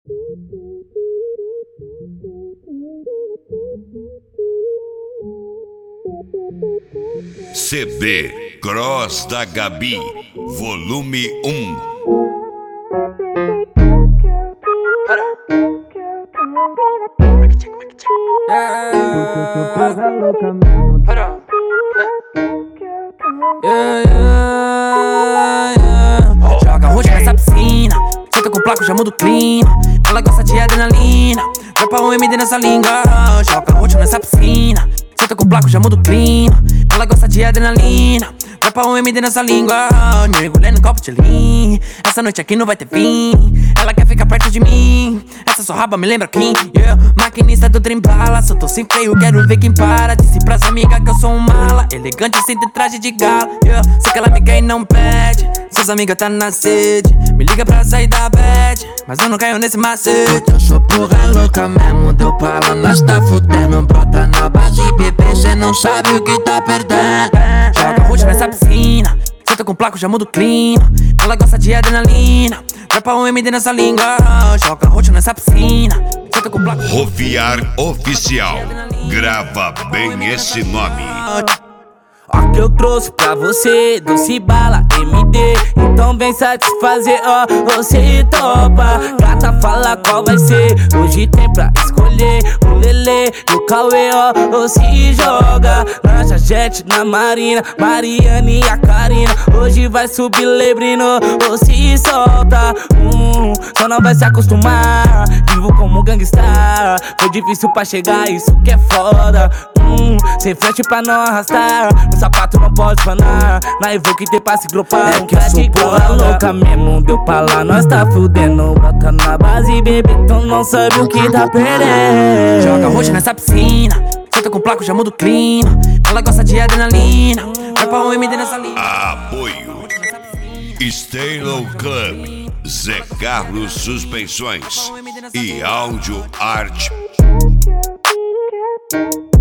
CD Cross da Gabi, volume 1. Joga roxo nessa piscina, senta com placo, já muda o clima. Ela gosta de adrenalina, dropa um MD nessa língua. Joga roxo nessa piscina, senta com placo, já muda o clima. Ela gosta de adrenalina, dropa um MD nessa língua. Mergulhei no copo de lean, essa noite aqui não vai ter fim. Ela quer ficar perto de mim, essa sua raba me lembra quem? Maquinista do trem bala, se eu tô sem freio quero ver quem para. Disse pras amigas que eu sou um mala, elegante sem ter traje de gala. Sei que ela me quer e não pede, suas amigas tá na sede. Me liga pra sair da bad, mas eu não caio nesse macete. Eu sou porra louca mesmo, deu pra lá, nós tá fudendo. Brota na base, bebê, cê não sabe o que tá perdendo. Joga roxo nessa piscina, senta com placo, já muda o clima. Ela gosta de adrenalina, dropa um MD nessa língua. Joga roxo nessa piscina, senta com placo. Rofiar Oficial, grava bem esse nome. Ó que eu trouxe pra você, doce bala MD. Então vem satisfazer, ó, você topa. Gata, fala qual vai ser, hoje tem pra escolher. O Lelê e o Cauê, ó, se joga. Lancha jet na Marina, Mariane e a Karina. Hoje vai subir Lebrino, se solta. Só não vai se acostumar, vivo como gangstar. Foi difícil pra chegar, isso que é foda. Sem frente pra não arrastar, o sapato não pode espanar. Na Evoque tem pra se gropar. É que eu sou porra louca mesmo, deu pra lá, nós tá fudendo. Brota na base, bebê, tu não sabe o que tá perdendo. Joga roxo nessa piscina, senta com placo, já muda o clima. Ela gosta de adrenalina, vai pra um MD nessa linha. Apoio Stalo Club, Zé Carlos Suspensões e Áudio Arte.